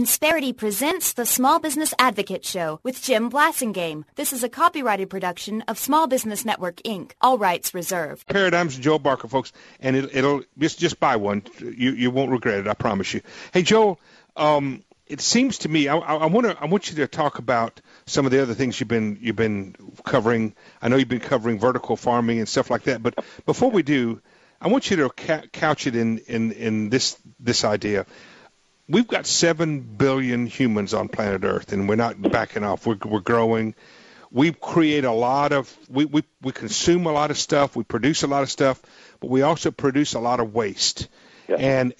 Insperity presents the Small Business Advocate Show with Jim Blasingame. This is a copyrighted production of Small Business Network, Inc. All rights reserved. Paradigms, Joel Barker, folks, and it'll just buy one. You won't regret it, I promise you. Hey, Joel, it seems to me I want you to talk about some of the other things you've been covering. I know you've been covering vertical farming and stuff like that, but before we do, I want you to couch it in this idea. We've got 7 billion humans on planet Earth, and we're not backing off. We're growing. We create a lot of we consume a lot of stuff. We produce a lot of stuff, but we also produce a lot of waste. Yeah. And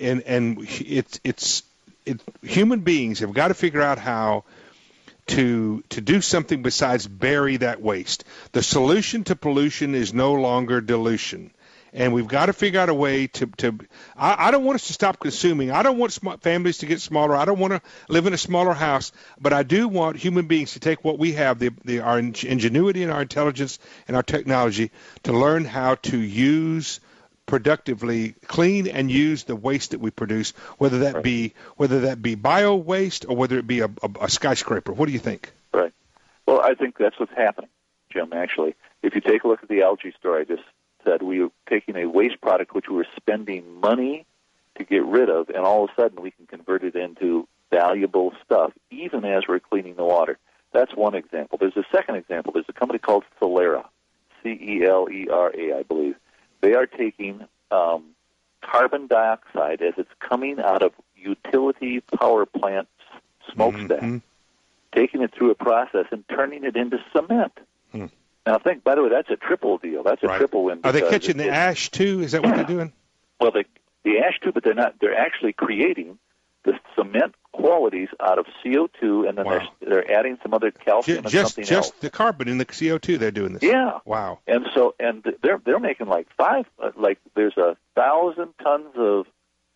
it's human beings have got to figure out how to do something besides bury that waste. The solution to pollution is no longer dilution. And we've got to figure out a way I don't want us to stop consuming. I don't want families to get smaller. I don't want to live in a smaller house. But I do want human beings to take what we have, our ingenuity and our intelligence and our technology, to learn how to use productively, clean and use the waste that we produce, whether that be bio waste or whether it be a skyscraper. What do you think? Right. Well, I think that's what's happening, Jim, actually. If you take a look at the algae story I just said, we were taking a waste product which we were spending money to get rid of, and all of a sudden we can convert it into valuable stuff, even as we're cleaning the water. That's one example. There's a second example. There's a company called Celera, C-E-L-E-R-A, I believe. They are taking carbon dioxide as it's coming out of utility power plant smokestack, taking it through a process and turning it into cement. Now, by the way, that's a triple deal. That's a triple win. Are they catching the ash, too? Is that what they're doing? Well, the ash, too, but they're not. They're actually creating the cement qualities out of CO2, and then they're adding some other calcium and something else. Just the carbon in the CO2 they're doing this. Yeah. Wow. And they're making there's 1,000 tons of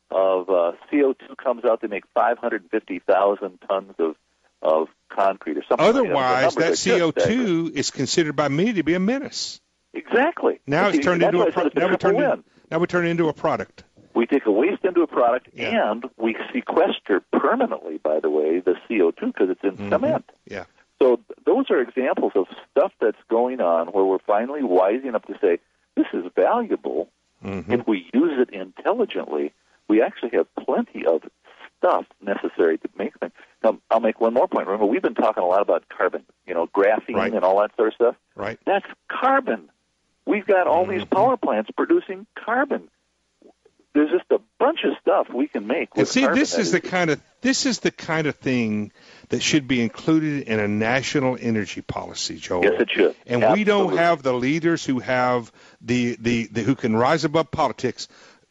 CO2 comes out. They make 550,000 tons of concrete or something. Otherwise, that CO2 is considered by many to be a menace. Exactly. Now it's turned into now we turn it into a product. We take a waste into a product, and we sequester permanently, by the way, the CO2 because it's in cement. Yeah. So those are examples of stuff that's going on where we're finally wising up to say, this is valuable. If we use it intelligently, we actually have plenty of stuff necessary to make things. Now, I'll make one more point. Remember, we've been talking a lot about carbon, graphene and all that sort of stuff. Right. That's carbon. We've got all these power plants producing carbon. There's just a bunch of stuff we can make with carbon. This is the kind of thing that should be included in a national energy policy, Joel. Yes, it should. And we don't have the leaders who have who can rise above politics.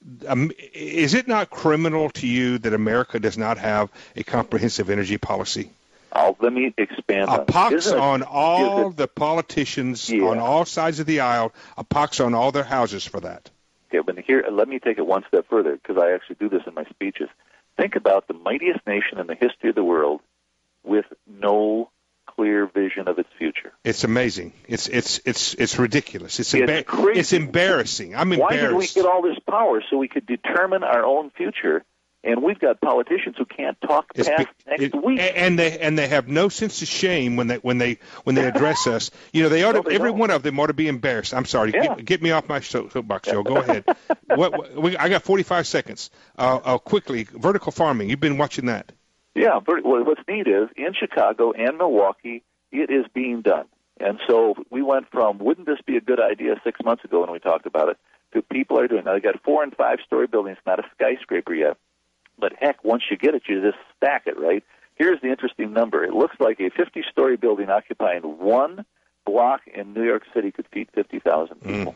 Is it not criminal to you that America does not have a comprehensive energy policy? Let me expand on it. A pox on all the politicians on all sides of the aisle, a pox on all their houses for that. Okay, but here, let me take it one step further, because I actually do this in my speeches. Think about the mightiest nation in the history of the world with no clear vision of its future. It's amazing. It's ridiculous. It's crazy. It's embarrassing. I'm embarrassed. Why did we get all this power so we could determine our own future? And we've got politicians who can't talk past next week. And they have no sense of shame when they address us. Every one of them ought to be embarrassed. I'm sorry. Yeah. Get me off my soapbox, Joe. Go ahead. I got 45 seconds. Quickly, vertical farming. You've been watching that. Yeah. What's neat is in Chicago and Milwaukee, it is being done. And so we went from, wouldn't this be a good idea 6 months ago when we talked about it, to people are doing it. Now, they got 4- and 5-story buildings, not a skyscraper yet. But heck, once you get it, you just stack it, right? Here's the interesting number. It looks like a 50-story building occupying one block in New York City could feed 50,000 people.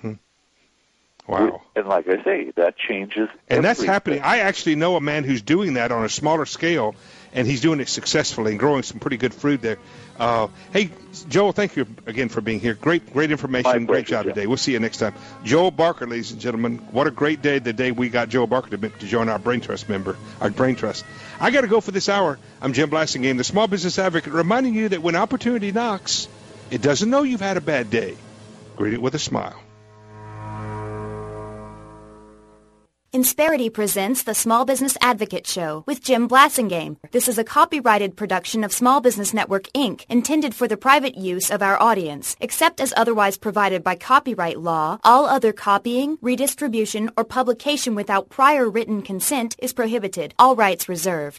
Wow. And like I say, that changes And that's happening. I actually know a man who's doing that on a smaller scale, and he's doing it successfully and growing some pretty good food there. Hey, Joel, thank you again for being here. Great information. Great job today. We'll see you next time. Joel Barker, ladies and gentlemen. What a great day, the day we got Joel Barker to join our Brain Trust our Brain Trust. I got to go for this hour. I'm Jim Blasingame, the Small Business Advocate, reminding you that when opportunity knocks, it doesn't know you've had a bad day. Greet it with a smile. Insperity presents the Small Business Advocate Show with Jim Blasingame. This is a copyrighted production of Small Business Network, Inc., intended for the private use of our audience. Except as otherwise provided by copyright law, all other copying, redistribution, or publication without prior written consent is prohibited. All rights reserved.